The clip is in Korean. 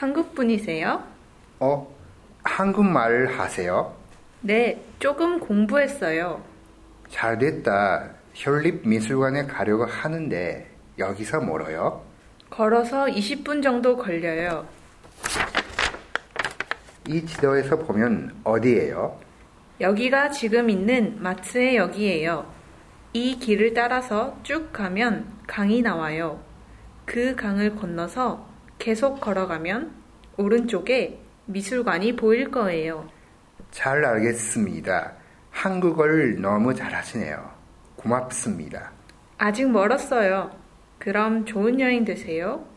한국 분이세요? 한국말 하세요? 네, 조금 공부했어요. 잘됐다. 현립미술관에 가려고 하는데 여기서 멀어요? 걸어서 20분 정도 걸려요. 이 지도에서 보면 어디예요? 여기가 지금 있는 마츠의 역이에요. 이 길을 따라서 쭉 가면 강이 나와요. 그 강을 건너서 계속 걸어가면 오른쪽에 미술관이 보일 거예요. 잘 알겠습니다. 한국어를 너무 잘하시네요. 고맙습니다. 아직 멀었어요. 그럼 좋은 여행 되세요.